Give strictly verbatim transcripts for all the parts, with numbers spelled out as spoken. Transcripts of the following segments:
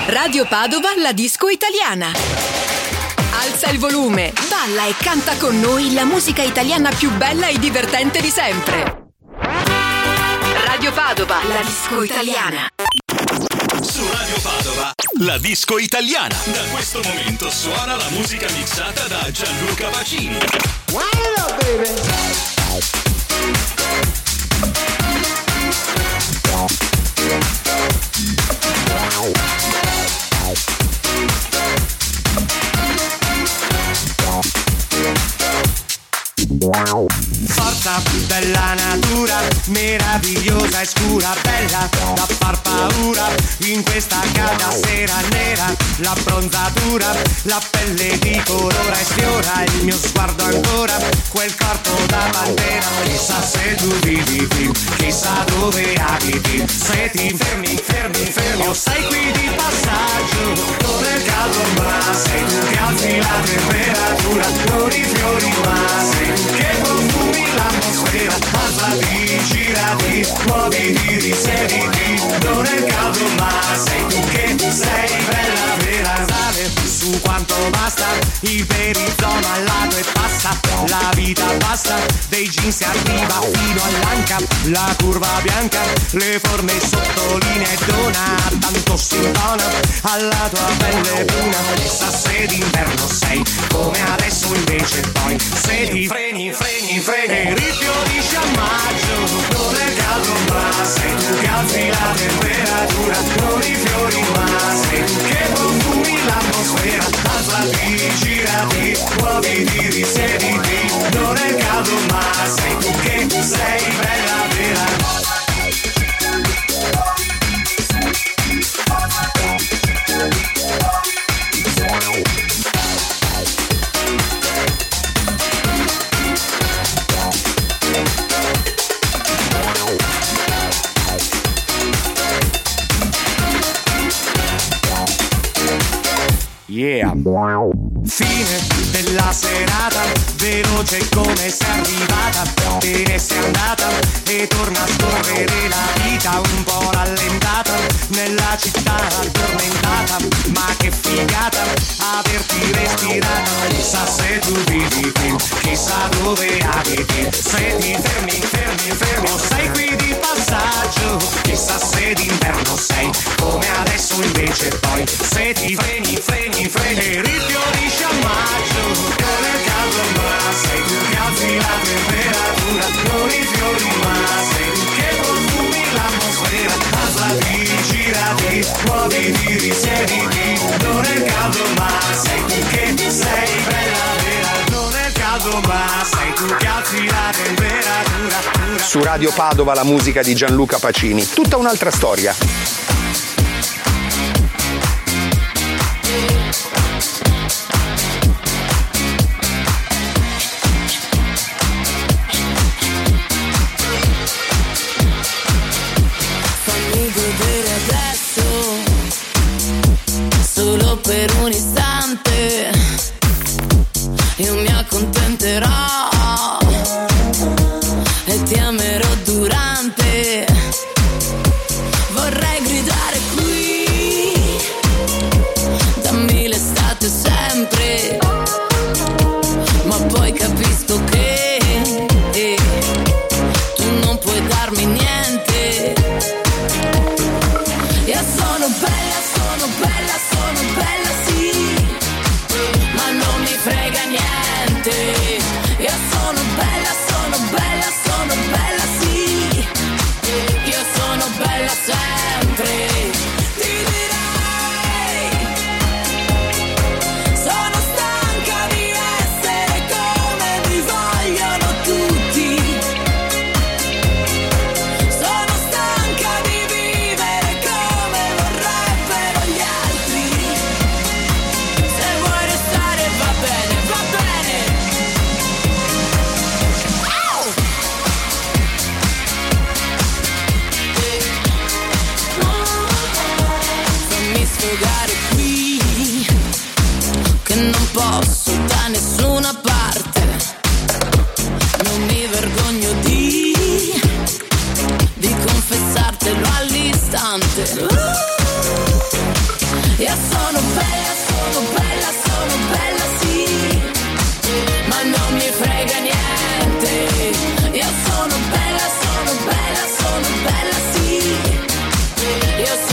Radio Padova, la disco italiana. Alza il volume, balla e canta con noi la musica italiana più bella e divertente di sempre. Radio Padova, la disco italiana. Su Radio Padova, la disco italiana. Da questo momento suona la musica mixata da Gianluca Pacini. Wind up, baby. Forza della natura, meravigliosa e scura, bella da far paura, in questa calda sera nera, l'abbronzatura, la pelle di colore sfiora, il mio sguardo ancora, quel corpo da pantera, chissà se tu vivi più, chissà dove abiti, se ti fermi, fermi, fermi, o sei qui di passaggio, con il caldo ma sei tu che alzi la temperatura, non i fiori ma sei tu che profumi l'atmosfera, alzati, girati, muoviti, risediti, non è caldo ma sei tu che sei bella vera. Sale su quanto basta, iperizoma al lato e passa, la vita basta, dei jeans si arriva fino all'anca, la curva bianca, le forme sottolinea e dona, tanto si intona alla tua pelle bruna, chissà se d'inverno sei come adesso invece poi, se ti freni, freni, freni, rifiorisci a maggio, non è caldo ma sei tu che alzi la temperatura, non i fiori ma sei tu che profumi l'atmosfera, alzati, girati, muoviti, risiediti, non è caldo ma sei tu che sei bella vera. Yeah. Fine della serata, veloce come sei arrivata, te ne sei andata e torna a scorrere la vita un po' rallentata, nella città addormentata, ma che figata averti respirata, chissà se tu vivi più, chissà dove abiti, se ti fermi, fermi, fermi, o sei qui di passaggio, chissà se d'inverno sei come adesso invece poi, se ti freni, freni, freni, rifiorisci a maggio, non è caldo ma sei tu che alzi la temperatura, non i fiori ma sei tu che profumi l'atmosfera, alzati, girati, muoviti, risiediti, non è caldo ma sei tu che sei bella vera, non è caldo ma sei tu che alzi la temperatura. Su Radio Padova la musica di Gianluca Pacini, tutta un'altra storia. Per un istante io mi accontenterò e ti amerò durante, vorrei gridare qui, dammi l'estate sempre, ma poi capisco che eh, tu non puoi darmi niente, io sono bella, sono bella, sono bella sì, ma non mi frega niente, io sono bella, sono bella, sono bella sì, io sono bella sempre, ti direi, sono stanca di essere come mi vogliono tutti, sono stanca di vivere come vorrebbero gli altri, se vuoi restare va bene, va bene. Oh! Fammi sfogare qui, che non posso da nessuna parte, non mi vergogno di, di confessartelo all'istante.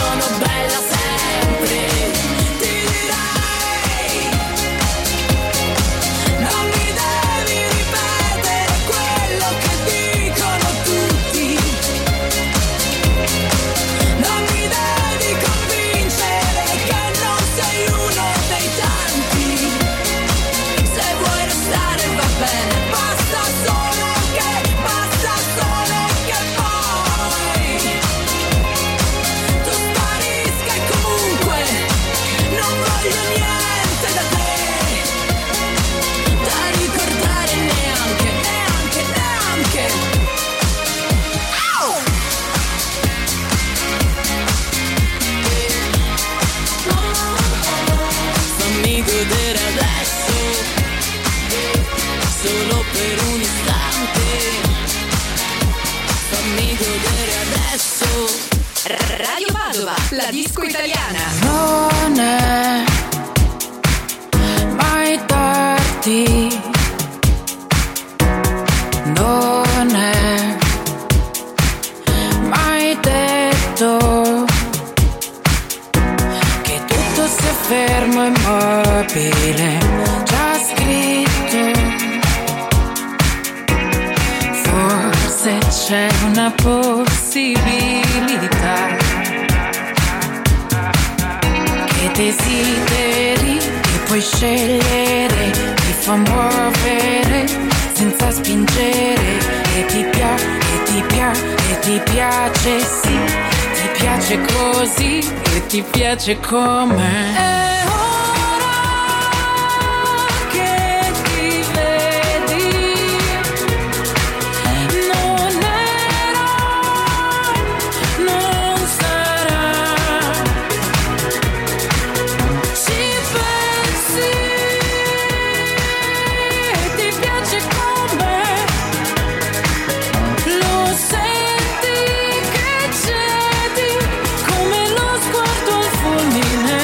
sono bella sempre. Ti direi, non mi devi ripetere quello che dicono tutti, non mi devi convincere che non sei uno dei tanti. Se vuoi restare va bene, basta solo che, basta solo che poi tu sparisca e comunque non voglio niente da te, da ricordare neanche, neanche, neanche. Au! Fammi godere adesso, solo per un istante. Fammi godere adesso. Radio Padova, la disco italiana. Non è mai tardi, non è mai detto che tutto sia fermo e immobile, già scritto. Forse c'è una possibilità che desideri e puoi scegliere, ti fa muovere senza spingere, e ti piace, e ti piace, e ti piace, sì, ti piace così e ti piace com'è. È ora che ti vedi, non era, non sarà. Ci pensi e ti piace com'è, lo senti che cedi come lo sguardo al fulmine.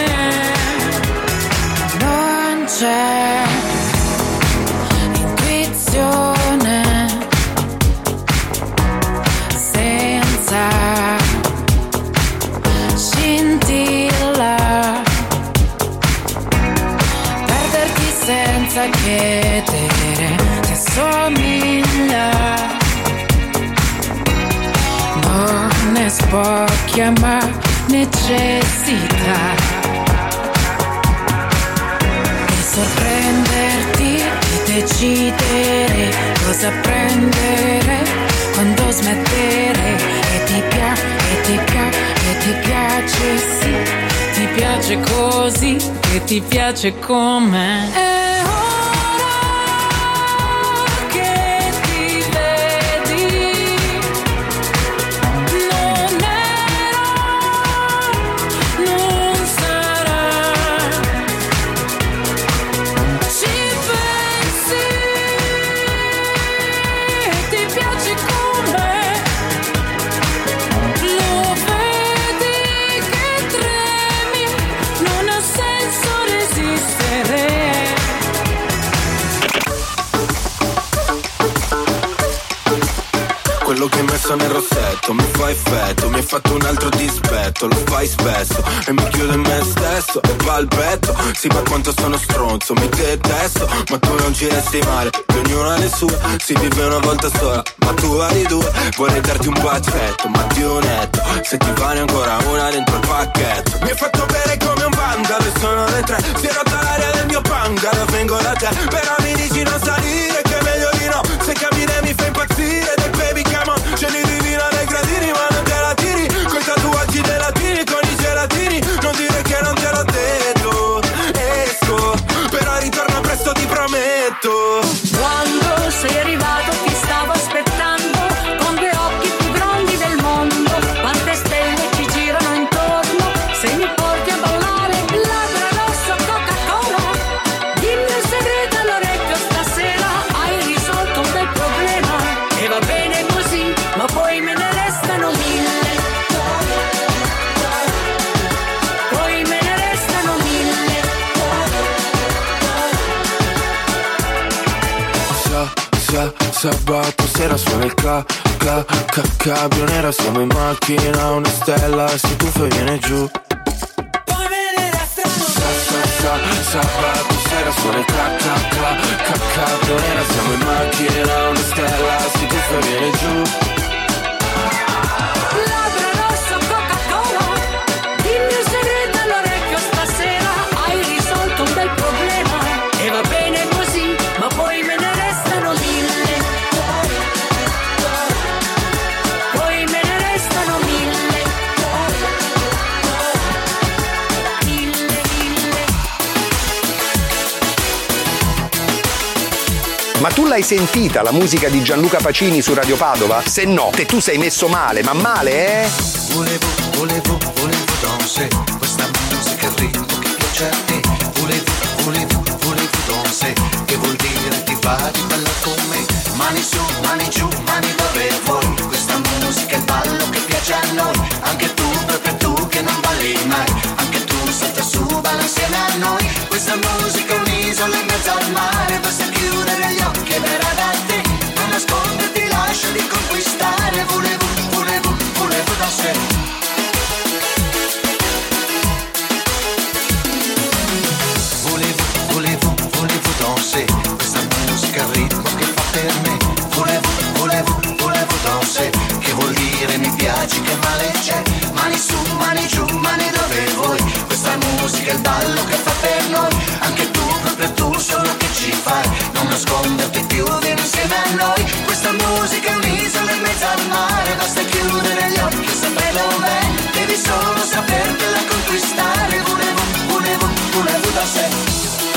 Non c'è intuizione senza scintilla, perderti senza chiedere ti assomiglia. Non è spocchia ma necessità di sorprenderti, di decidere cosa prendere, quando smettere, e ti piace, e ti piace, e ti piace, sì, ti piace così e ti piace com'è. È ora che ti vedi, non era, non sarà. Ci pensi e ti piace com'è, lo vedi che tremi, non ha senso resistere. Quello che hai messo nel rossetto mi fa effetto, mi hai fatto un altro dispetto, lo fai spesso e mi chiudo in me stesso e palpetto. Sì, ma quanto sono stronzo, mi detesto, ma tu non ci resti male, che ognuno ha le sue, si vive una volta sola, ma tu hai due. Vorrei darti un bacetto, ma ti netto, se ti vale ancora una dentro il pacchetto. Mi hai fatto bere come un vandalo e sono le tre, si è rotta l'aria del mio bungalow, vengo da te, però mi dici non salire, che è meglio di no, se cammini mi fai impazzire, del baby come on, ce li divino dai gradini, ma non te la tiri, coi tatuaggi dei latini, con i gelatini, non dire che non te l'ho detto, esco, però ritorno presto ti prometto. Quando sei arrivato ti stavo aspettando, con due occhi più grandi del mondo, quante stelle ci girano intorno, se mi porti a ballare, labbra rosso Coca-Cola, dimmi un segreto allora sabato sera suona il ca, ca, ca, cabrio nera, siamo in macchina, una stella, si tuffa e viene giù. Poi me ne restano sa, sa, sa, sabato sera suona il ca, ca, ca, ca, cabrio nera, siamo in macchina, una stella, si tuffa e viene giù. Ma tu l'hai sentita la musica di Gianluca Pacini su Radio Padova? Se no, te tu sei messo male, ma male, eh? Volevo, volevo, volevo danse, questa musica il ritmo che piace a te. Volevo, volevo, volevo danse, che vuol dire ti va di balla con me. Mani su, mani giù, mani dove vuoi, questa musica è il ballo che piace a noi. Anche tu, proprio tu che non balli mai, anche tu salta su, balla insieme a noi. Questa musica è un'isola in mezzo al mare, basta chiudere gli occhi e verrà da te. Non nasconderti, lasciali conquistare. Volevo, volevo, volevo danse. Volevo, volevo, volevo danse, questa musica il ritmo che fa per me. Volevo, volevo, volevo danse, che vuol dire mi piaci, che male c'è. Mani su, mani giù, mani dove vuoi, questa musica è il ballo che fa per noi. Anche tu, proprio tu, solo che ci fai, non nasconderti più, vieni insieme a noi. Questa musica è un'isola in mezzo al mare, basta chiudere gli occhi e sempre dov'è. Devi solo sapertela conquistare. Volevo, volevo, volevo da sé.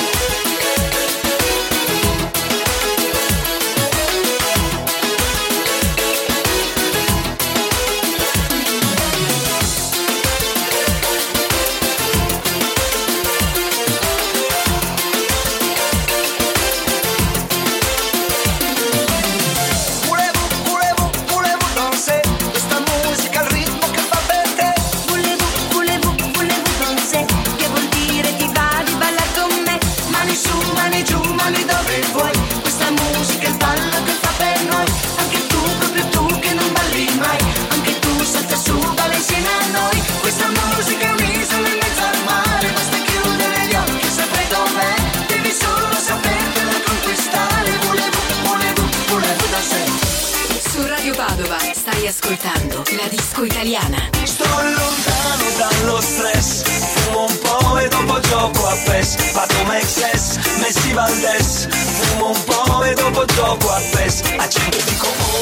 Ascoltando la disco italiana. Sto lontano dallo stress, fumo un po' e dopo gioco a P E S. Fatto un excess, Messi Valdes. Fumo un po' e dopo gioco a P E S. Accendo e dico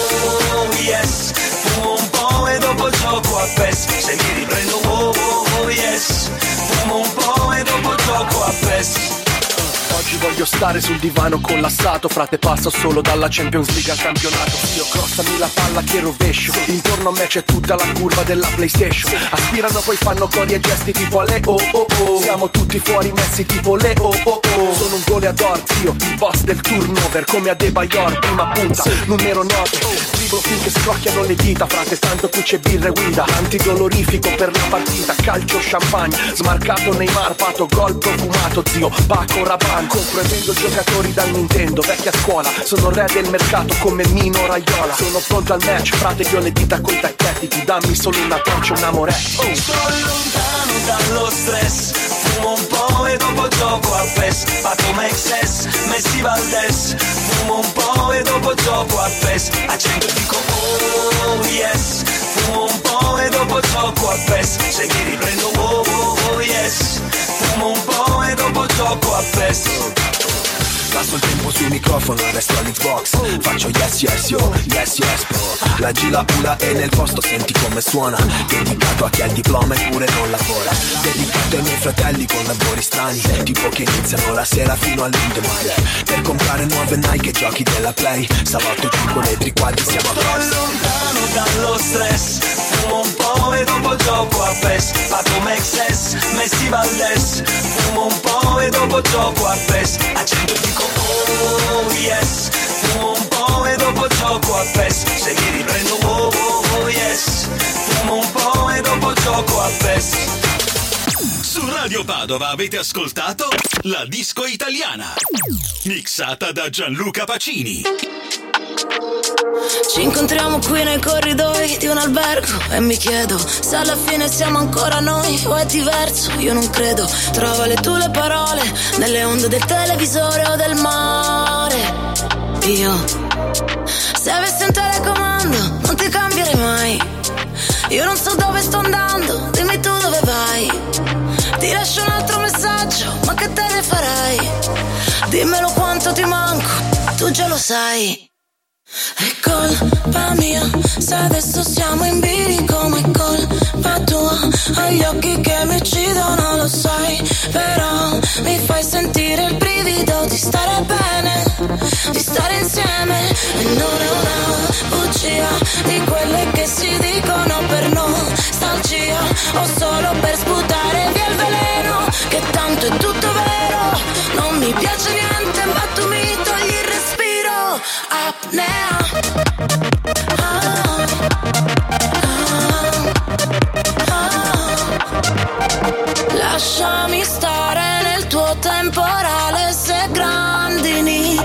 oh yes. Fumo un po' e dopo gioco a P E S. Se mi riprendo oh, oh yes. Fumo un po' e dopo gioco a P E S. Oggi voglio stare sul divano collassato, frate, passo solo dalla Champions League al campionato. Io crossami la palla che rovescio, intorno a me c'è tutta la curva della PlayStation. Aspirano poi fanno cori e gesti tipo le oh oh oh. Siamo tutti fuori messi tipo le oh oh oh. Sono un goleador, zio, il boss del turnover, come a De Bayor, prima punta, numero nove. Driblo finché scrocchiano le dita, frate, tanto qui c'è birra e guida. Antidolorifico per la partita, calcio champagne, smarcato Neymar, pato gol profumato, zio, Paco Rabanne. Compro e vendo giocatori da Nintendo, vecchia scuola, sono re del mercato come Mino Raiola. Sono pronto al match, frate, io le dita coi tacchetti, tu dammi solo una torcia, un amoretto. Oh. Sto lontano dallo stress, fumo un po' e dopo gioco a P E S. Fatto un excess, Messi Valdes. Fumo un po' e dopo gioco a P E S. Accendo e dico oh yes. Fumo un po' e dopo gioco a P E S. Se mi riprendo oh, oh, oh yes. Fumo un po' e dopo gioco a P E S. Passo il tempo sul microfono, resto all'Xbox. Faccio yes yes yo, yes yes bro. La Gila Pula è nel posto, senti come suona. Dedicato a chi ha il diploma eppure non lavora. Dedicato ai miei fratelli con lavori strani, tipo che iniziano la sera fino all'indomani. Per comprare nuove Nike e giochi della Play. Salotto giù con i quadri, siamo a posto. Sto lontano dallo stress, fumo un po' e dopo gioco a P E S. Fatto un excess, Messi Valdes. Fumo un po' e dopo gioco a P E S. Accendo e dico oh yes. Fumo un po' e dopo gioco a P E S. Se mi riprendo oh, oh, oh yes. Fumo un po' e dopo gioco a P E S. Su Radio Padova avete ascoltato La Disco Italiana, mixata da Gianluca Pacini. Ci incontriamo qui nei corridoi di un albergo e mi chiedo se alla fine siamo ancora noi o è diverso. Io non credo. Trova le tue parole nelle onde del televisore o del mare. Io, se avessi un telecomando, non ti cambierei mai. Io non so dove sto andando, dimmi tu dove vai. Ti lascio un altro messaggio, ma che te ne farai? Dimmelo quanto ti manco, tu già lo sai. È colpa mia se adesso siamo in bilico, ma è colpa tua. Hai gli occhi che mi uccidono, lo sai. Però mi fai sentire il brivido di stare bene, di stare insieme. E non è una bugia di quelle che si dicono per nostalgia, o solo per sputare via il veleno, che tanto è tutto vero. Non mi piace niente, ma tu mi togli il respiro. Apnea. Ah, ah, ah. Lasciami stare nel tuo temporale se grandini.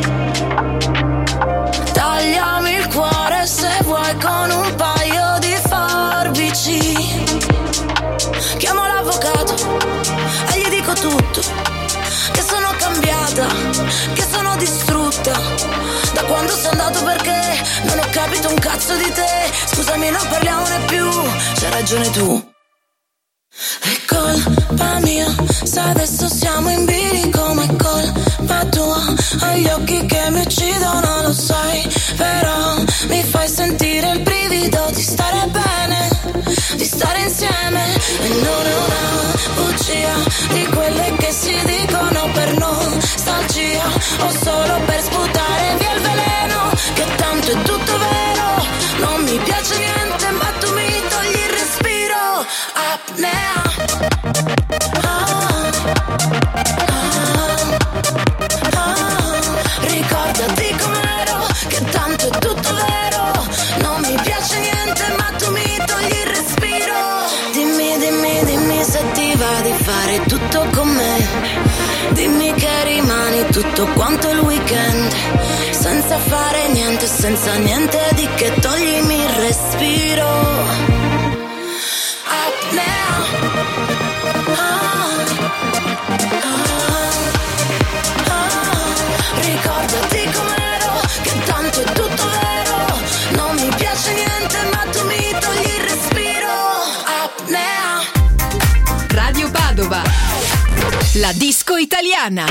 Tagliami il cuore se vuoi con un paio di forbici. Chiamo l'avvocato e gli dico tutto, che sono cambiata, che sono distrutta da quando sei andato, perché non ho capito un cazzo di te. Scusami, non parliamone più, c'hai ragione tu. È colpa mia se adesso siamo in bilico, ma è colpa tua. Hai gli occhi che mi uccidono, lo sai. Però mi fai sentire il brivido di stare bene, di stare insieme. E non è una bugia di quelle che si dicono per nostalgia, o solo per sputare via il veleno, che tanto è tutto vero. Non mi piace niente, ma tu mi togli il respiro. Apnea. Ah, ah, ah. Ricordati com'ero, che tanto è tutto vero. Non mi piace niente, ma tu mi togli il respiro. Dimmi, dimmi, dimmi se ti va di fare tutto con me. Dimmi che rimani tutto quanto il weekend, senza fare niente, senza niente di che, toglimi il respiro. Apnea. Ah, ah, ah. Ricordati com'ero, che tanto è tutto vero. Non mi piace niente, ma tu mi togli il respiro. Apnea. Radio Padova, la disco italiana.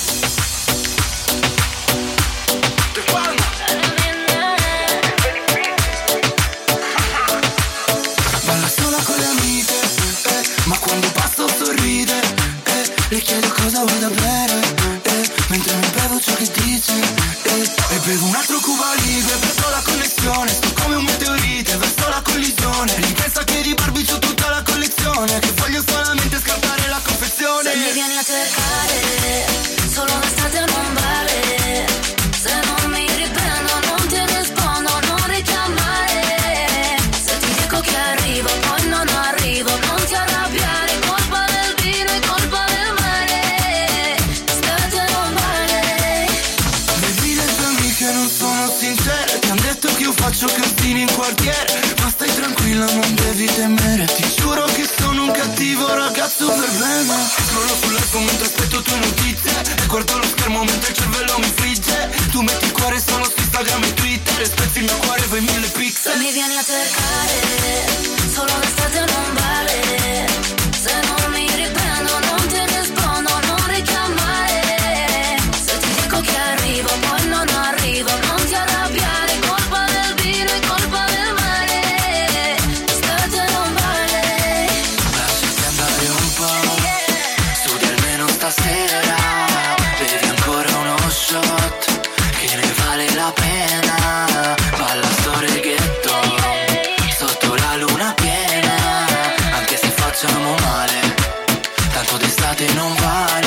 Balla sola con le amiche, eh, ma quando passo sorride, eh, le chiedo cosa vuoi da bere, eh, mentre mi bevo ciò che dice, eh, e bevo un altro Cuba Libre, perdo la connessione, sto come un meteorite verso la collisione, e pensa che di Barbie c'ho tutta la collezione, che voglio solamente scartare la confezione. Se mi vieni a cercare, solo l'estate non vale. Se non mi riprendo, non ti rispondo, non richiamare. Se ti dico che arrivo, poi non arrivo, non ti arrabbiare. Colpa del vino e colpa del mare. L'estate non vale. Bevi le tue amiche non sono sincere, ti han detto che io faccio casini in quartiere, ma stai tranquilla, non devi temere. Ti giuro che sono un cattivo ragazzo per bene. Scrollo sull'iPhone mentre aspetto tue notizie, e guardo lo schermo mentre il cervello mi frigge. Tu metti il cuore solo su Instagram e Twitter, e spezzi il mio cuore, fai mille pixel. Se mi vieni a cercare, solo l'estate non vale. Se non mi riprendo, non ti rispondo, non richiamare. Se ti dico che arrivo, poi non arrivo, non ti arrabbiare. Colpa del vino e colpa del mare. L'estate non vale. Lasciati andare un po', studi almeno stasera, bevi ancora uno shot, che ne vale la pena. Balla sto reggaeton sotto la luna piena, anche se facciamo male, tanto d'estate non vale.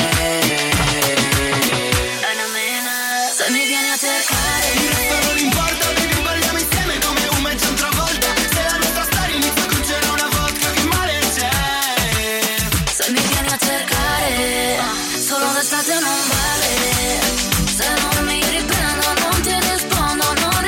Se mi vieni a cercare, il resto non importa, baby, balliamo insieme come un mezzo altra volta. Se la nostra storia inizia con c'era una vodka, che male c'è? se mi vieni a cercare, solo l'estate non vale. Se non mi riprendo, non ti rispondo, non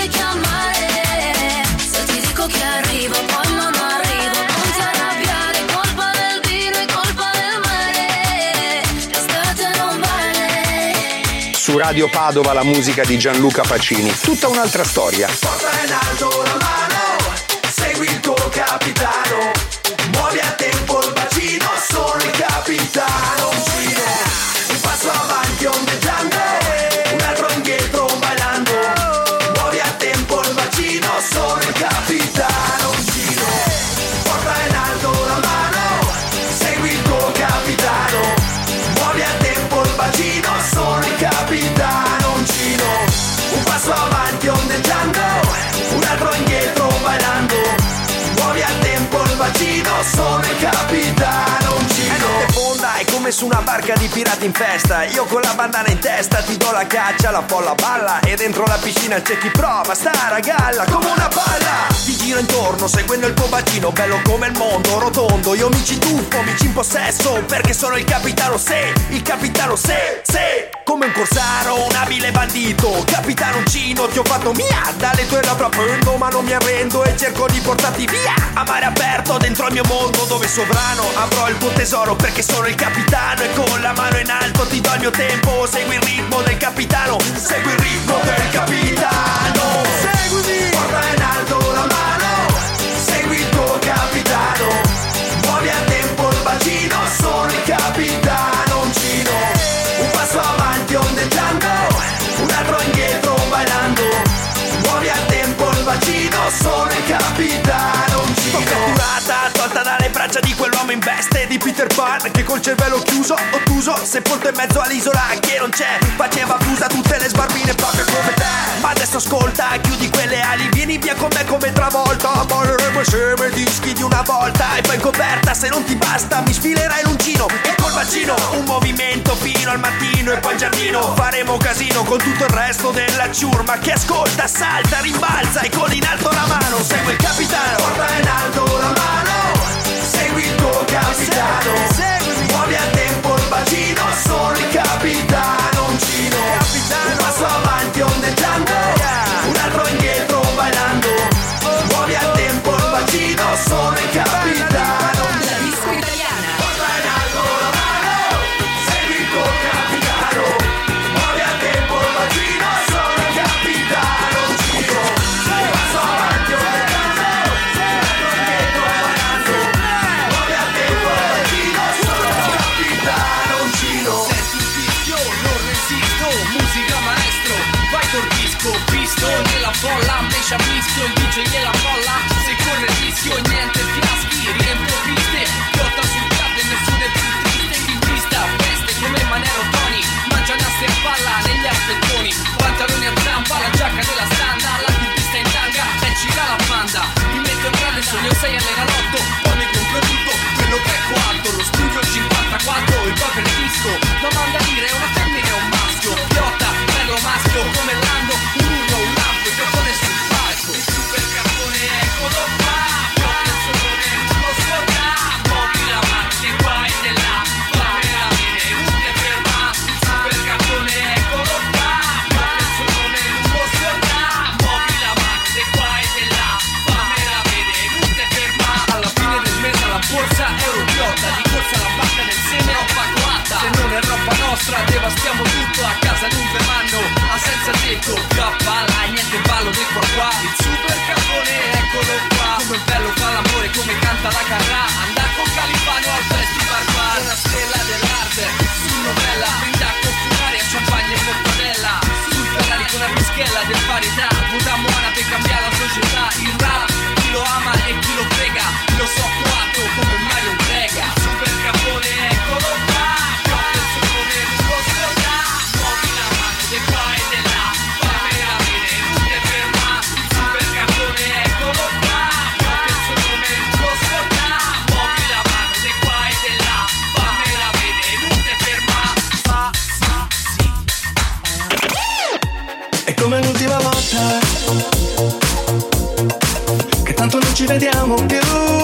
Radio Padova la musica di Gianluca Pacini. Tutta un'altra storia. Porta in alto la mano, segui il tuo capitano, muovi a tempo il bacino, sono il capitano. Uncino, un passo avanti ondeggiando, un altro indietro bailando, muovi a tempo il bacino, sono il capitano. Uncino, porta in alto la mano, segui il tuo capitano, muovi a tempo il bacino, sono il capitano. Uncino, un passo avanti ondeggiando, un altro indietro bailando, muovi a tempo il bacino, sono il capitano. Uncino, è notte fonda, è come su una barca di pirati in festa. Io con la bandana in testa ti do la caccia, la folla balla e dentro la piscina c'è chi prova stare a galla come una palla. Ti giro intorno seguendo il tuo bacino, bello come il mondo, rotondo. Io mi ci tuffo, mi ci impossesso, perché sono il capitano, se, il capitano, se, se. Come un corsaro, un abile bandito, capitano Uncino, ti ho fatto mia, dalle tue labbra prendo, ma non mi arrendo e cerco di portarti via a mare aperto dentro il mio mondo, dove sovrano avrò il tuo tesoro, perché sono il capitano e con la mano in alto ti do il mio tempo. Segui il ritmo del capitano, segui il ritmo del capitano. Seguimi, porta in alto la mano, segui il tuo capitano, muovi a tempo il bacino, sono il capitano. Uncino, un passo avanti ondeggiando, un altro indietro bailando, muovi a tempo il bacino, sono il capitano. Uncino, t'ho catturata, tolta dalle braccia di quell'uomo in veste di Peter Pan, che col cervello chiuso, ottuso, sepolto in mezzo all'isola che non c'è, faceva fusa tutte le sbarbine proprio come te. Ma adesso ascolta, chiudi quelle ali, vieni via con me come travolta, balleremo insieme dischi di una volta, e poi in coperta se non ti basta mi sfilerai l'uncino e col bacino un movimento fino al mattino, e poi in giardino faremo casino con tutto il resto della ciurma che ascolta, salta, rimbalza e con in alto la mano segue il capitano. Porta in alto la mano, segui il tuo capitano, seguimi, muovi a tempo il bacino, sono il capitano. Uncino, un passo avanti ondeggiando, un altro indietro bailando, muovi a tempo il bacino, sono il capitano. La disco italiana. Porta in alto la mano, segui il tuo capitano, muovi a tempo il bacino, sono il capitano. Uncino, un passo avanti ondeggiando, un altro indietro bailando, muovi a tempo il bacino, sono il capitano. Uncino, senti il fischio, non resisto, musica maestro, vai col disco, visto nella folla, invece a mischio, il D J e la folla, se corre il rischio, niente fiaschi, riempio piste, piotta sul cadde, nessuno è più triste, chi in pista, veste come Manero Tony, mangia nastri a palla negli aspettoni, pantaloni a zampa, la giacca della standa, la pista in tanga, e ci dà la banda, mi metto in grande sogno sei all'enalotto, poi mi compro tutto, quello che è quattro, lo studio cinquantaquattro, il papel disco, domanda dire è una femmina o un maschio, piotta, bello maschio, come Lando, un urlo, un lampo, il cappone sul palco, il super cappone eccolo qua, piotta il sole, lo scorda, muovi la mano di qua e di là, fammela vedere, non ti ferma, il super cappone eccolo qua, piotta il sole, lo scorda, muovi la mano di qua e di là, fammela vedere, non ti ferma, alla fine del mese la borsa euro piotta, di corsa la banca del seme roba coatta, se non è roba nostra devastiamo tutto, a casa non ve manno, a senza tetto, più a palla, niente ballo del qua qua, il super cappone eccolo qua, come è bello fa l'amore, come canta la carrà, andar con Califano al festival bar, una stella dell'arte, su novella, brinda con funaria, champagne e mortadella, sul Ferrari con la pischella del parità, puta buona per cambiare la società, il rap, chi lo ama e chi lo frega, lo so quattro come Mario Brega, super cappone eccolo qua, piotta il sole, lo scorda, muovi la mano di qua e di là, fammela vedere, non ti ferma, il super cappone eccolo qua, piotta il sole, lo scorda, muovi la mano di qua e di là, fammela vedere, non ti ferma, fa, fa, sì. È come l'ultima volta che tanto non ci vediamo più,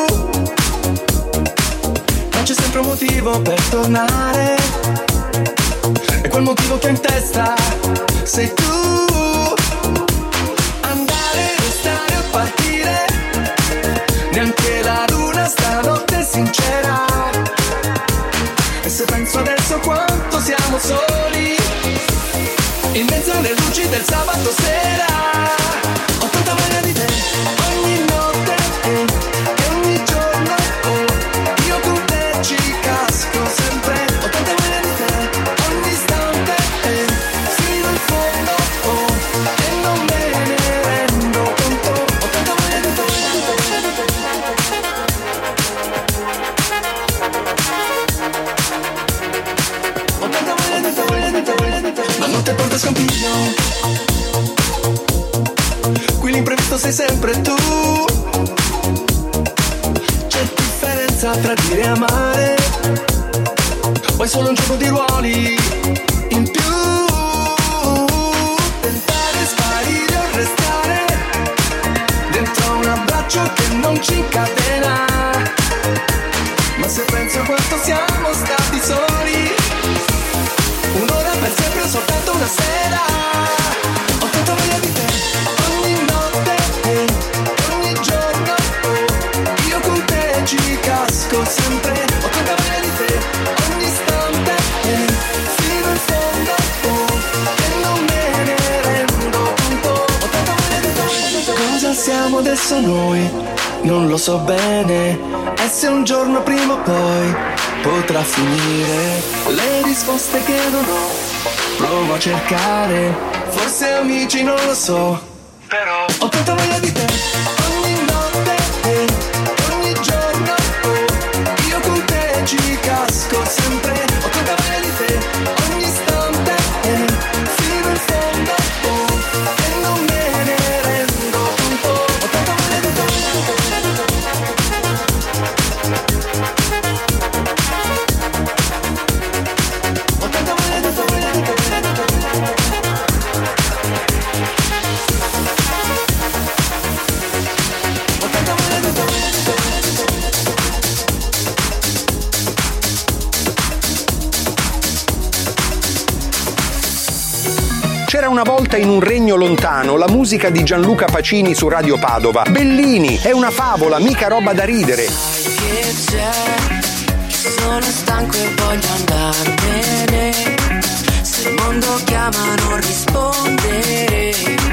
ma c'è sempre un motivo per tornare, e quel motivo che ho in testa sei tu. Andare, restare o partire, neanche la luna stanotte è sincera, e se penso adesso quanto siamo soli, in mezzo alle luci del sabato sera. Ho tanta voglia di te, ogni notte eh, e ogni giorno oh, io con te ci casco sempre. Ho tanta voglia di te, ogni istante eh, fino in fondo oh, e non me ne rendo conto. Ho tanta voglia di te, ho tanta voglia di te, voglia di te, voglia di te. La notte porta scompiglio, qui l'imprevisto sei sempre tu. C'è differenza tra dire e amare, poi solo un gioco di ruoli in più. Tentare, sparire o restare dentro un abbraccio che non ci incatena. Ma se penso a quanto siamo stati soli, un'ora per sempre o soltanto una sera. Ho tanta voglia di te, ogni notte eh, ogni giorno oh, io con te ci casco sempre. Ho tanta voglia di te, ogni istante eh, fino in fondo oh, e non me ne rendo conto. Ho tanta voglia di te. Cosa siamo adesso noi? Non lo so bene, e se un giorno prima o poi potrà finire. Le risposte che non ho, provo a cercare, forse amici non lo so, però ho tanta voglia di te, ogni notte eh, ogni giorno oh, io con te ci casco sempre. Ho tanta voglia di te, ogni istante eh, fino in fondo oh, e non me ne rendo conto. Ho tanta voglia di te, ho tanta voglia di te, voglia di te, voglia di te. C'era una volta in un regno lontano la musica di Gianluca Pacini su Radio Padova. Bellini, è una favola, mica roba da ridere. Sai che c'è, che sono stanco e voglio andarmene. Se il mondo chiama non rispondere,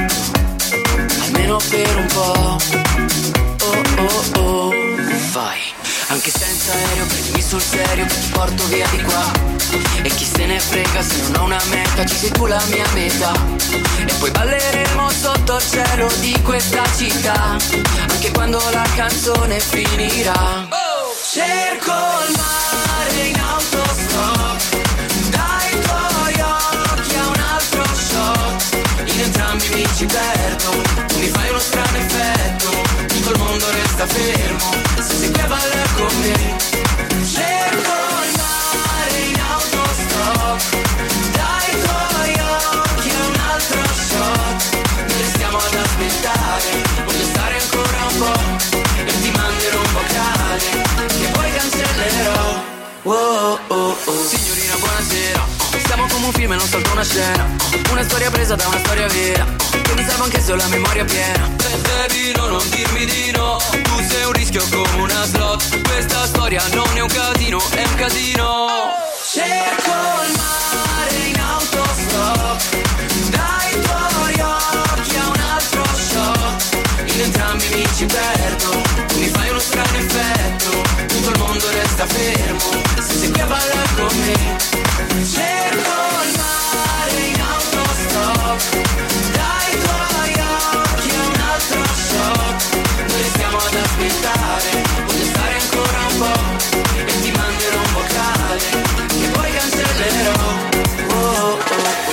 almeno per un po'. Oh oh oh, vai. Anche senza aereo prendimi sul serio, ti porto via di qua. E chi se ne frega se non ho una meta, ci sei tu la mia metà. E poi balleremo sotto il cielo di questa città, anche quando la canzone finirà. Oh! Cerco il mare in autostop, dai tuoi occhi a un altro shot. In entrambi mi ci perdo, tu mi fai uno strano effetto, tutto il mondo resta fermo se sei qui a ballare con me. Cerco il mare in autostop, dai tuoi occhi a un altro shot. Noi restiamo ad aspettare, voglio stare ancora un po' e ti manderò un vocale che poi cancellerò. Oh, oh, oh. Signorina buonasera, siamo come un film e non soltanto una scena, una storia presa da una storia vera, che mi salva anche se ho la memoria piena. Baby no, non dirmi di no, tu sei un rischio come una slot. Questa storia non è un casino, è un casino. Cerco il mare in autostop, dai tuoi occhi a un altro shot. In entrambi mi ci perdo, tu mi fai uno strano effetto, tutto il mondo resta fermo se sei qui a ballare con me. Cerco il mare in autostop, dai tuoi occhi a un altro shot. Noi restiamo ad aspettare, voglio stare ancora un po' e ti manderò un vocale che poi cancellerò. Oh, oh, oh.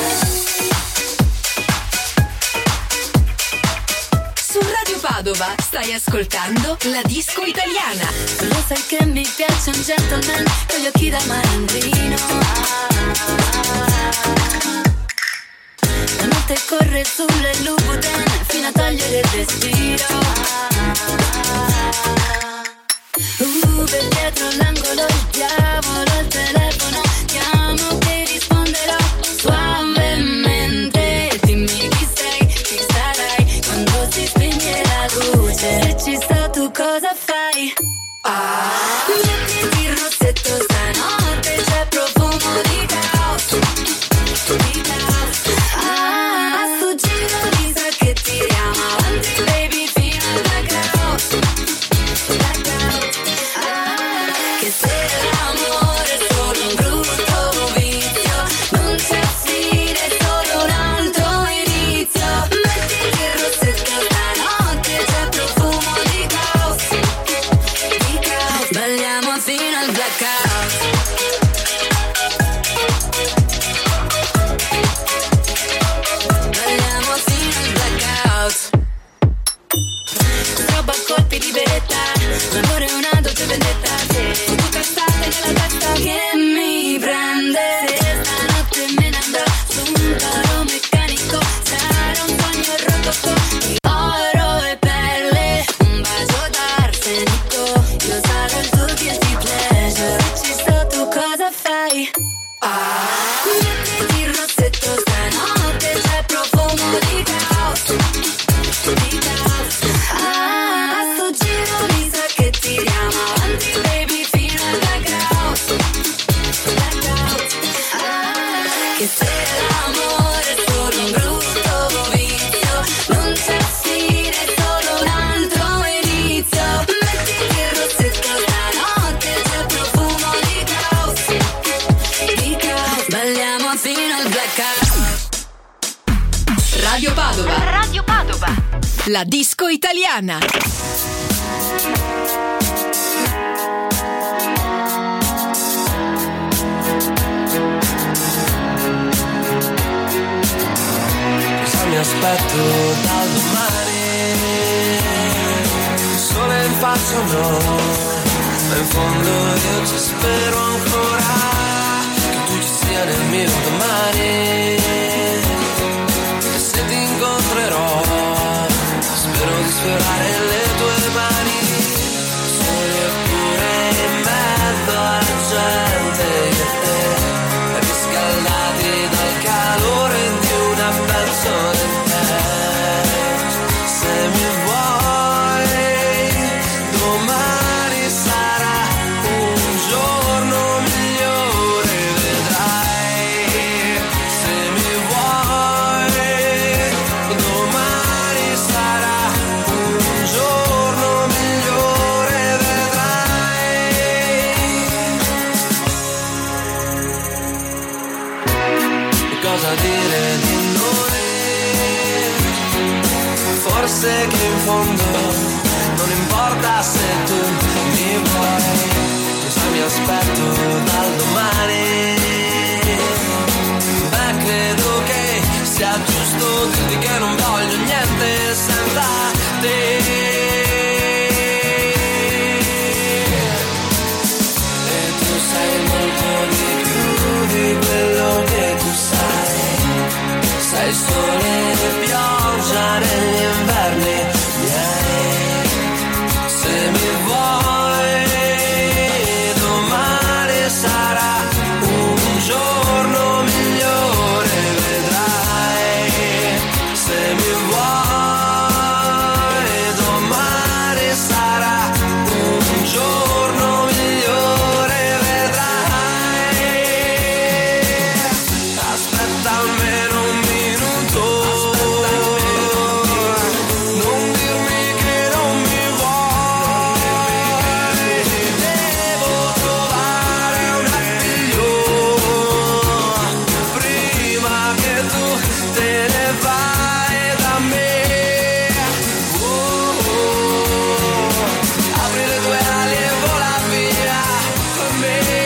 Su Radio Padova stai ascoltando La Disco Italiana. Lo sai che mi piace un gentleman con gli occhi da malandrino. La notte corre sulle Louboutin fino a togliere il respiro. Uh, per dietro l'angolo il diavolo al telefono. Chiamo che risponderò suavemente. Dimmi chi sei, chi sarai quando si spegne la luce. Se ci sto tu cosa fai? Ah, mettiti il rossetto stanotte, c'è profumo di caos, di caos. Ah, vai. Mettiti il rossetto stanotte, c'è profumo di caos, di caos. Ah, a sto giro mi sa che tiriamo avanti, baby, fino al blackout, blackout. Ah, che se l'amore è solo un brutto vizio, non c'è fine, è solo un altro inizio. Mettiti il rossetto stanotte, c'è profumo di caos, di caos. Balliamo fino al blackout. Radio Padova. Radio Padova. La disco italiana. Cosa mi aspetto dal domani? Sole in faccia no, ma in fondo io ci spero ancora che tu ci sia nel mio domani. E se ti incontrerò spero di sfiorare le tue mani, soli eppure in mezzo alla gente, riscaldati dal calore di una canzone. Se mi vuoi, domani sarà un giorno migliore, vedrai. Se mi vuoi, domani sarà un giorno migliore, vedrai. E cosa dire di noi? Forse che in fondo non importa se tu mi vuoi. Cosa mi aspetto dal domani? Beh, credo che sia giusto dirti che non voglio niente senza te. E tu sei molto di più di quello che tu sai. Sei sole e pioggia negli inverni miei. Se mi vuoi, domani sarà un giorno migliore, vedrai. Se mi vuoi, domani sarà un giorno migliore, vedrai. Aspetta almeno un minuto, non dirmi che non mi vuoi. Devo trovare un appiglio prima che tu te ne vai da me. Oh, oh, apri le tue ali e vola via con me.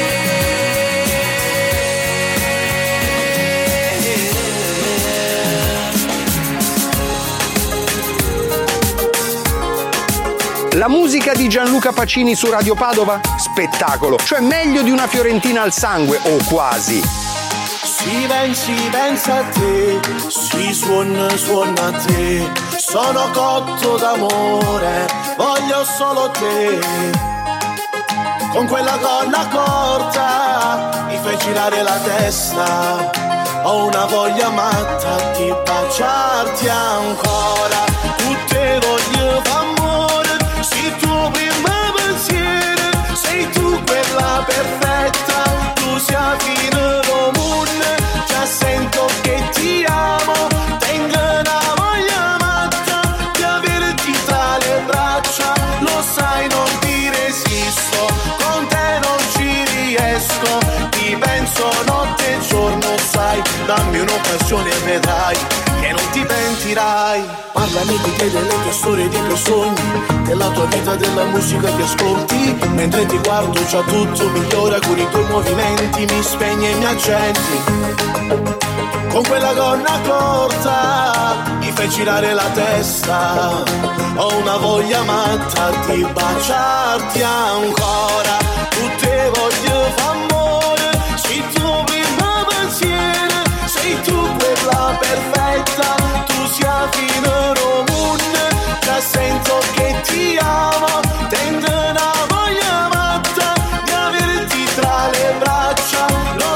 La musica di Gianluca Pacini su Radio Padova? Spettacolo, cioè meglio di una fiorentina al sangue, o quasi. Si pensi, pensa a te, si suona, suona a te. Sono cotto d'amore, voglio solo te. Con quella gonna corta mi fai girare la testa. Ho una voglia matta di baciarti ancora. Tu te voglio amore, sei tuo primo pensiero. Sei tu quella perfetta, tu sia fine comune. Già sento che ti amo, tengo una voglia matta di averti tra le braccia. Lo sai, non ti resisto, con te non ci riesco. Ti penso notte e giorno, sai, dammi un'occasione e vedrai che non ti pentirai. Parlami di te, delle tue storie, dei tuoi sogni, della tua vita, della musica che ascolti. Mentre ti guardo già tutto migliora, con i tuoi movimenti mi spegni e mi accendi. Con quella gonna corta mi fai girare la testa. Ho una voglia matta di baciarti ancora. Tu te voglio amore, sei tu primo pensiero. Sei tu quella perfetta, tu sia fino comune. Già sento che ti amo, tengo una voglia matta di averti tra le braccia. Lo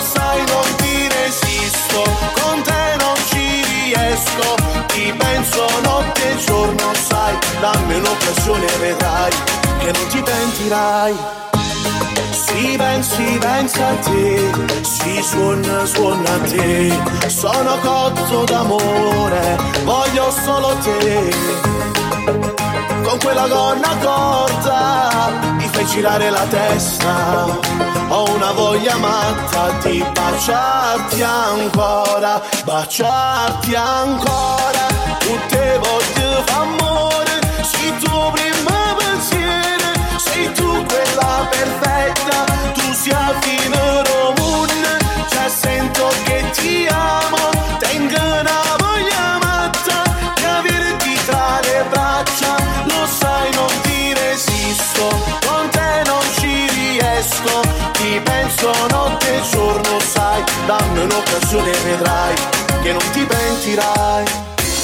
giorno sai, dammi un'occasione e vedrai che non ti pentirai. Si pensi, pensa a te, si suona, suona a te. Sono cotto d'amore, voglio solo te. Con quella gonna corta mi fai girare la testa. Ho una voglia matta di baciarti ancora, baciarti ancora. Tutte volte fa amore, sei tu prima pensiero, sei tu quella perfetta, tu sei a fine romune, già sento che ti amo, tengo una voglia matta di averti tra le braccia, lo sai non ti resisto, con te non ci riesco, ti penso notte e giorno sai, dammi un'occasione e vedrai che non ti pentirai.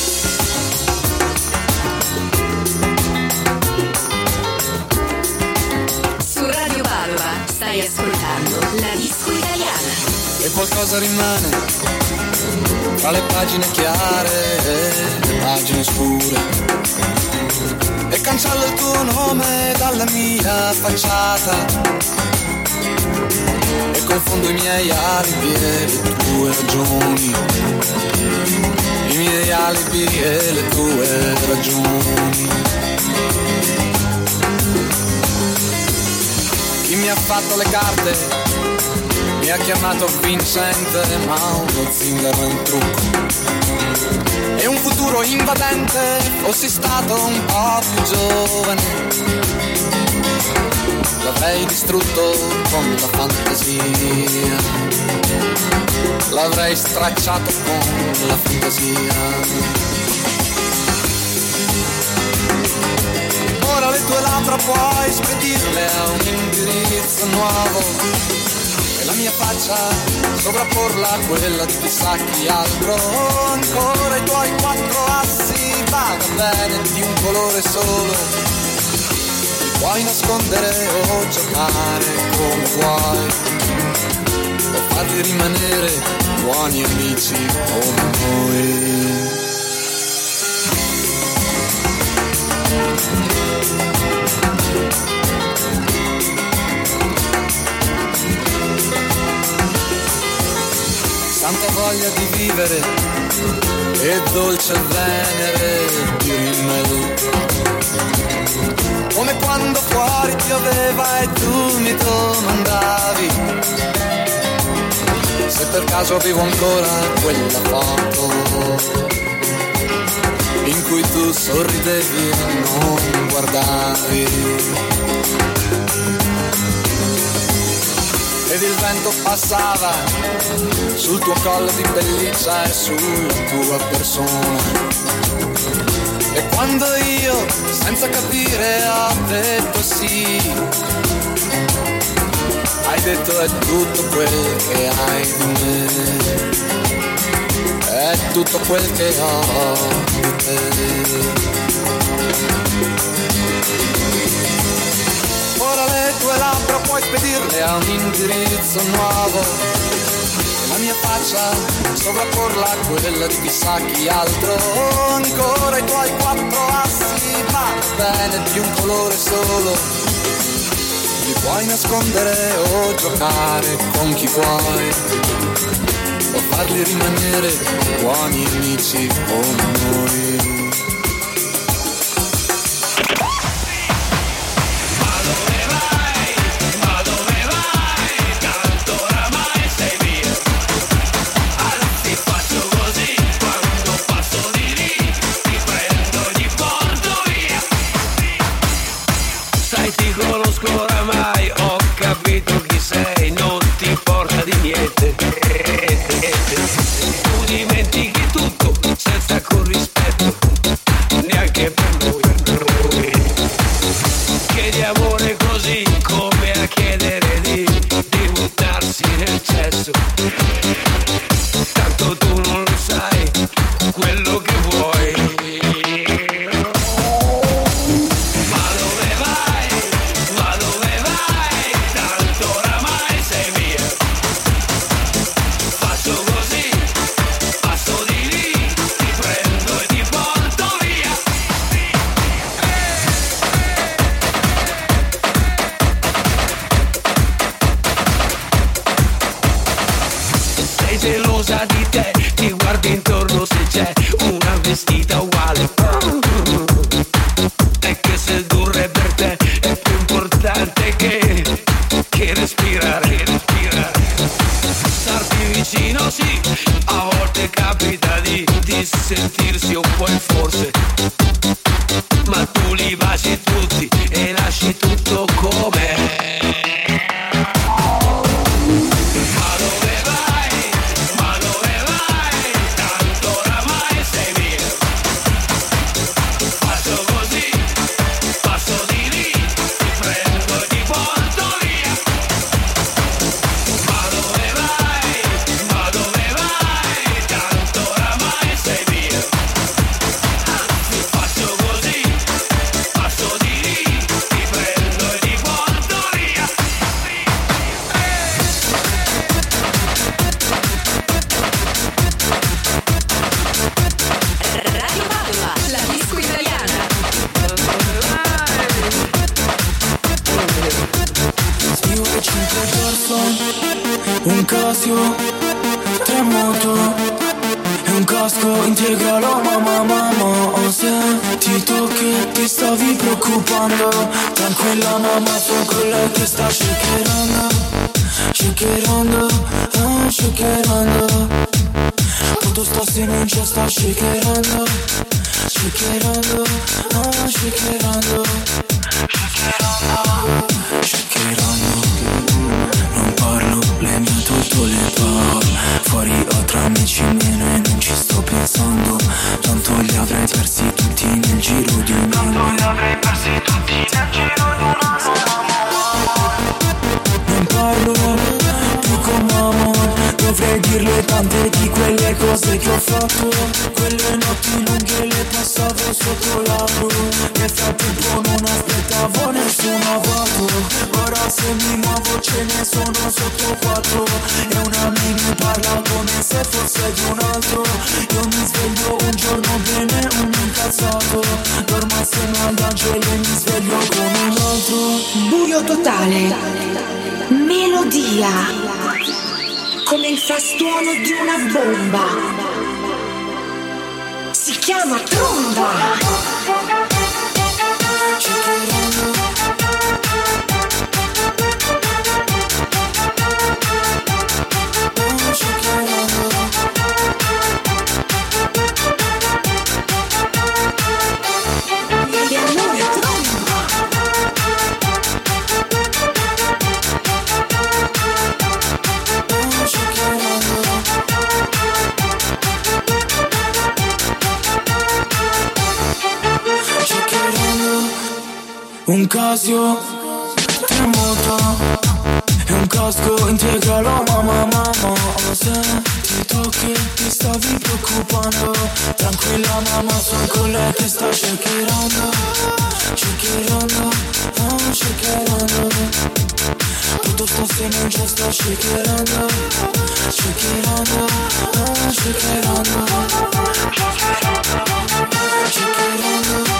Stai ascoltando la disco italiana. E qualcosa rimane tra le pagine chiare e le pagine scure. E cancello il tuo nome dalla mia facciata. E confondo i miei alibi e le tue ragioni. I miei alibi e le tue ragioni. Chi mi ha fatto le carte mi ha chiamato vincente, ma uno zingaro è un trucco. E un futuro invadente, fossi stato un po' più giovane, l'avrei distrutto con la fantasia, l'avrei stracciato con la fantasia. Ora le tue labbra puoi spedirle a un indirizzo nuovo e la mia faccia sovrapporla a quella di chissà chi altro. Ancora i tuoi quattro assi, va bene, di un colore solo. Li puoi nascondere o giocare come vuoi, o farli rimanere buoni amici come noi. Tanta voglia di vivere e dolce venere di rimel, come quando fuori pioveva e tu mi domandavi se per caso avevo ancora quella foto in cui tu sorridevi e non guardavi. Ed il vento passava sul tuo collo di pelliccia e sulla tua persona. E quando io, senza capire, ho detto sì, hai detto è tutto quel che hai di me, è tutto quel che ho di te. Ora le tue labbra puoi spedirle a un indirizzo nuovo e la mia faccia sovrapporla a quella di chissà chi altro. Ancora i tuoi quattro assi, va bene, di un colore solo. Li puoi nascondere o giocare con chi vuoi, o farli rimanere buoni amici come noi. Tu dimentichi tutto senza corrispetto, neanche per noi. Chiedi amore così come a chiedere di, di buttarsi nel cesso. Tanto tu non lo sai quello che vuoi. sei gelosa di te, ti guardi intorno se c'è una vestita uguale. E che sedurre per te è più importante che, che respirare, che respirare. Starti vicino sì, a volte capita di, di sentirsi un po' in forse, ma tu li baci tutti e lasci tutto com'è. Un Casio, Tremoto e un casco integralo, mamma mamma. Oh, se ti tocchi ti stavi preoccupando, tranquilla mamma, sono quella che sta shakerando, shakerando, ah, shakerando. Tutto sta se non c'è, sta shakerando, shakerando, ah, shakerando, shakerando, shakerando. Non parlo, le mie tutto le parlo. Fuori ho tra amici meno e non ci sto pensando. Tanto li avrei persi tutti nel giro di un anno. Tanto li avrei persi tutti nel giro di un anno. Non parlo più con mamma, dovrei dirle tante di quelle cose che ho fatto. Quelle notti lunghe le passavo sotto la blu. Nel frattempo non aspettavo nessun avvato. Ora se mi muovo ce ne sono sotto quattro. E una mi parla come se fosse di un altro. Io mi sveglio un giorno bene, un incazzato. Dormo assieme agli angeli e mi sveglio come un altro. Buio totale, melodia, come il frastuono di una bomba. Si chiama tromba. Un Casio, Tremoto e un casco integralo, mamma mamma. Oh, se ti tocchi ti stavi preoccupando, tranquilla mamma, sono quella che sta shakerando, shakerando, ah, shakerando. Tutto sta se non c'è, sta shakerando, shakerando, ah, shakerando, shakerando.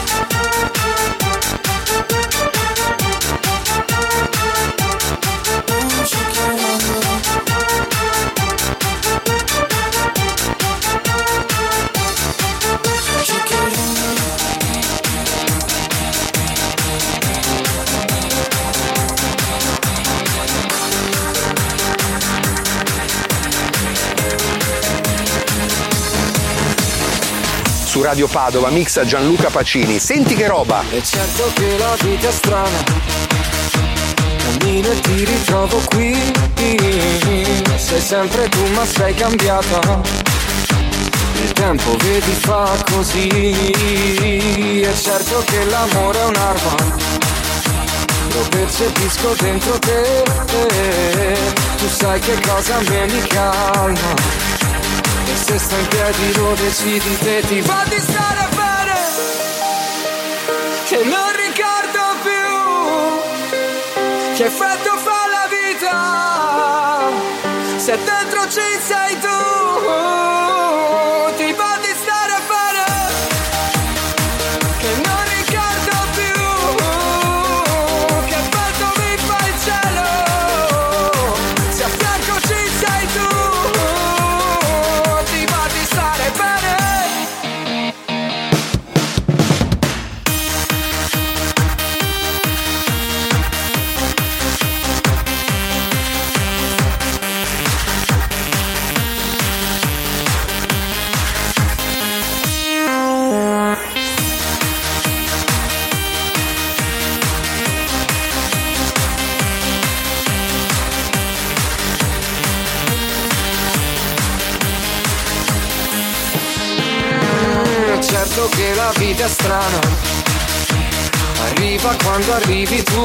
Su Radio Padova mixa Gianluca Pacini. Senti che roba! È certo che la vita è strana, cammino e ti ritrovo qui. Sei sempre tu ma sei cambiata, il tempo vedi fa così. È certo che l'amore è un'arma, lo percepisco dentro te. Tu sai che cosa a me mi calma, e se sto in piedi lo decidi te. Ti va di stare bene, che non ricordo più che effetto fa la vita se dentro ci sei tu. Ti va di stare bene, che non ricordo più che effetto mi fa il cielo se a fianco ci sei tu. certo che la vita è strana, arriva quando arrivi tu,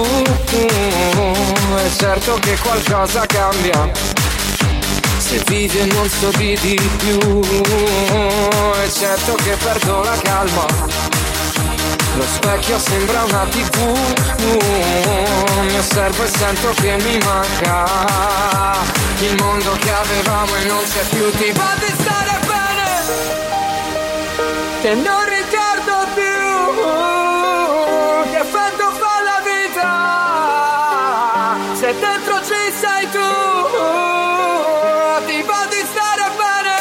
è certo che qualcosa cambia, se vivi e non sorridi più, è certo che perdo la calma, lo specchio sembra una tivù, mi osservo e sento che mi manca il mondo che avevamo e non c'è più. Ti va di stare bene, che non ricordo più che effetto fa la vita, se dentro ci sei tu. Ti va di stare bene,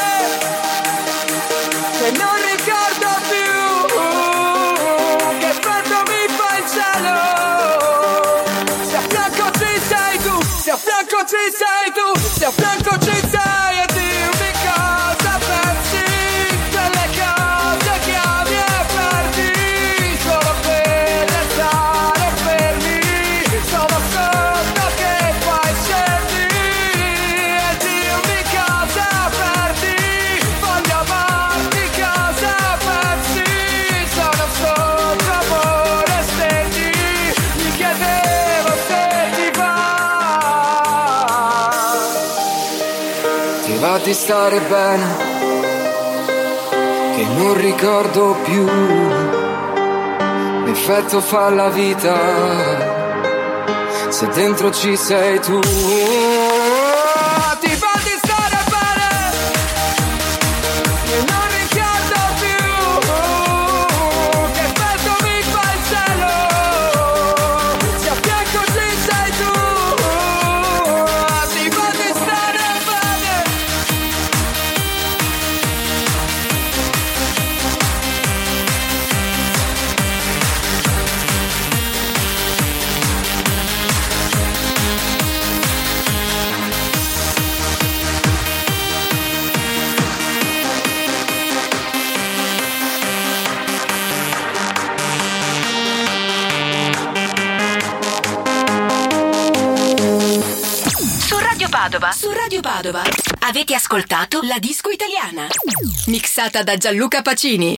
che non ricordo più che effetto mi fa il cielo, se a fianco ci sei tu, se a fianco ci sei tu, se a fianco ci sei, e dimmi cosa pensi delle cose che ami e perdi, solo per restare fermi, sono sotto che poi scendi, e dimmi cosa perdi, voglio amarti, cosa pensi, sono sotto amore stendi, mi chiedevo se ti va. Ti va di stare bene, che non ricordo più l'effetto fa la vita, se dentro ci sei tu. Ti va di stare bene, che non ricordo più che effetto mi fa il cielo, se a fianco ci sei tu. Ti va di stare bene. Su Radio Padova. Su Radio Padova. Avete ascoltato La Disco Italiana. Mixata da Gianluca Pacini.